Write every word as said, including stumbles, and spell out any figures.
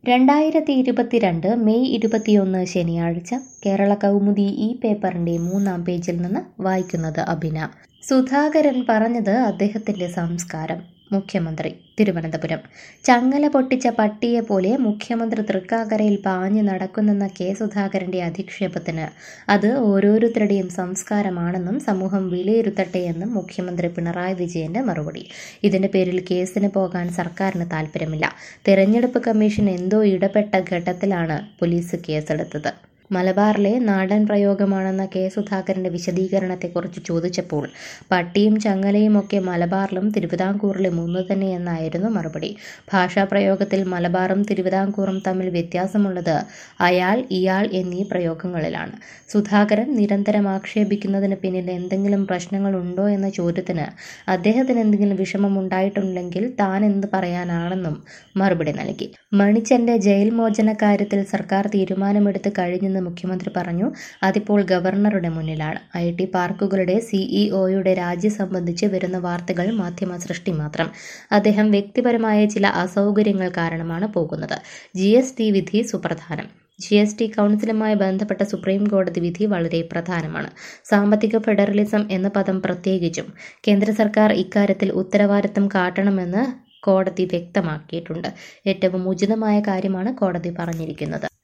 രണ്ടായിരത്തി ഇരുപത്തിരണ്ട് മെയ് ഇരുപത്തിയൊന്ന് ശനിയാഴ്ച കേരള കൗമുദി ഈ പേപ്പറിന്റെ മൂന്നാം പേജിൽ നിന്ന് വായിക്കുന്നത് അഭിന. സുധാകരൻ പറഞ്ഞത് അദ്ദേഹത്തിന്റെ സംസ്കാരം. മുഖ്യമന്ത്രി തിരുവനന്തപുരം. ചങ്ങല പൊട്ടിച്ച പട്ടിയെ പോലെ മുഖ്യമന്ത്രി തൃക്കാക്കരയിൽ പാഞ്ഞു നടക്കുന്നെന്ന കെ സുധാകരന്റെ അധിക്ഷേപത്തിന് അത് ഓരോരുത്തരുടെയും സംസ്കാരമാണെന്നും സമൂഹം വിലയിരുത്തട്ടെയെന്നും മുഖ്യമന്ത്രി പിണറായി വിജയന്റെ മറുപടി. ഇതിന്റെ പേരിൽ കേസിന് പോകാൻ സർക്കാരിന് താൽപ്പര്യമില്ല. തെരഞ്ഞെടുപ്പ് കമ്മീഷൻ എന്തോ ഇടപെട്ട ഘട്ടത്തിലാണ് പോലീസ് കേസെടുത്തത്. മലബാറിലെ നാടൻ പ്രയോഗമാണെന്ന കെ സുധാകരന്റെ വിശദീകരണത്തെക്കുറിച്ച് ചോദിച്ചപ്പോൾ പട്ടിയും ചങ്ങലയും ഒക്കെ മലബാറിലും തിരുവിതാംകൂറിലും ഒന്നു തന്നെയെന്നായിരുന്നു മറുപടി. ഭാഷാപ്രയോഗത്തിൽ മലബാറും തിരുവിതാംകൂറും തമ്മിൽ വ്യത്യാസമുള്ളത് അയാൾ, ഇയാൾ എന്നീ പ്രയോഗങ്ങളിലാണ്. സുധാകരൻ നിരന്തരം ആക്ഷേപിക്കുന്നതിന് പിന്നിൽ എന്തെങ്കിലും പ്രശ്നങ്ങൾ ഉണ്ടോ എന്ന ചോദ്യത്തിന് അദ്ദേഹത്തിന് എന്തെങ്കിലും വിഷമമുണ്ടായിട്ടുണ്ടെങ്കിൽ താൻ എന്ത് പറയാനാണെന്നും മറുപടി നൽകി. മണിച്ചന്റെ ജയിൽ മോചന കാര്യത്തിൽ സർക്കാർ തീരുമാനമെടുത്ത് കഴിഞ്ഞെന്ന് മുഖ്യമന്ത്രി പറഞ്ഞു. അതിപ്പോൾ ഗവർണറുടെ മുന്നിലാണ്. ഐ ടി പാർക്കുകളുടെ സിഇഒയുടെ രാജി സംബന്ധിച്ച് വരുന്ന വാർത്തകൾ മാധ്യമ സൃഷ്ടി മാത്രം. അദ്ദേഹം വ്യക്തിപരമായ ചില അസൗകര്യങ്ങൾ കാരണമാണ് പോകുന്നത്. ജി എസ് ടി വിധി സുപ്രധാനം. ജി എസ് ടി കൗൺസിലുമായി ബന്ധപ്പെട്ട സുപ്രീം കോടതി വിധി വളരെ പ്രധാനമാണ്. സാമ്പത്തിക ഫെഡറലിസം എന്ന പദം പ്രത്യേകിച്ചും. കേന്ദ്ര സർക്കാർ ഇക്കാര്യത്തിൽ ഉത്തരവാദിത്തം കാട്ടണമെന്ന് കോടതി വ്യക്തമാക്കിയിട്ടുണ്ട്. ഏറ്റവും ഉചിതമായ കാര്യമാണ് കോടതി പറഞ്ഞിരിക്കുന്നത്.